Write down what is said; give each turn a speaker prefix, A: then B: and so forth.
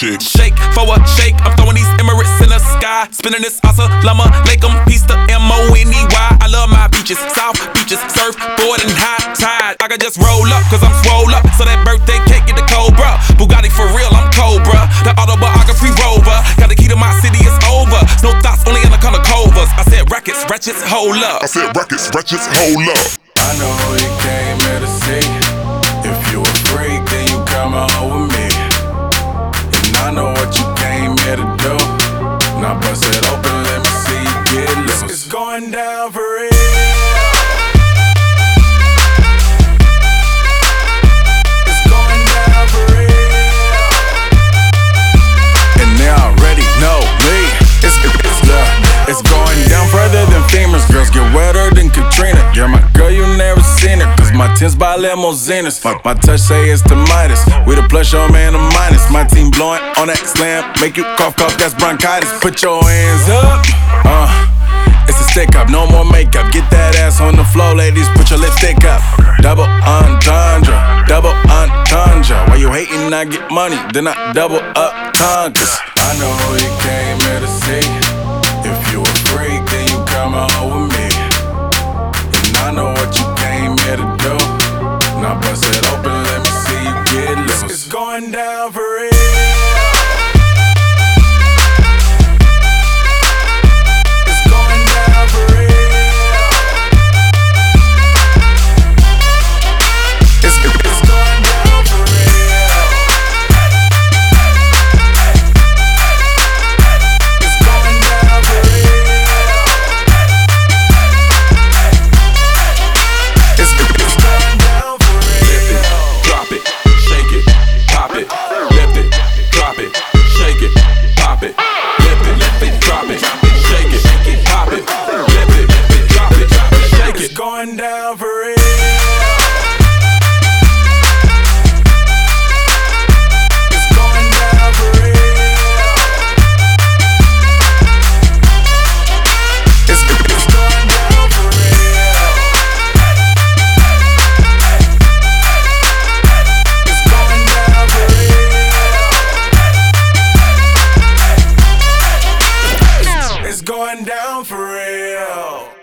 A: chick.
B: Shake for a shake, I'm throwing these Emirates in the sky. Spinning this Assalamu alaikum, peace to M-O-N-E-Y. I love my beaches, South beaches, surfboard and high tide. I can just roll up, cause I'm swole up. So that birthday cake get the Cobra. Bugatti for real, I'm Cobra. The autobiography rover. Got the key to my city, it's over. No thoughts, only Anaconda Covers. I said rackets, ratchets, hold up.
A: I said rackets, ratchets, hold up.
C: I know who you came here to see. If you a freak, then you coming home with me. And I know what you came here to do. Now bust it open, let me see you get loose. It's going down for real. It's going down for real. And they already know me. It's going down further than famous. Girls get wetter than Katrina. Yeah, my girl, you never seen it. Cause my tins by limousines. My touch say it's the Midas. We the plus, your man, the minus. My team blowing on that slam. Make you cough, that's bronchitis. Put your hands up. It's a stick up, no more makeup. Get that ass on the floor, ladies, put your lipstick up. Double entendre, double entendre. While you hating, I get money, then I double up conquers. I know who you came here to see. If you a freak, then you coming home with me. And I know what you came here to do. Now bust it open, let me see you get loose. It's going down for real. Going down for real. It's going down for real. It's going down for real. It's going down for real. It's going down for real.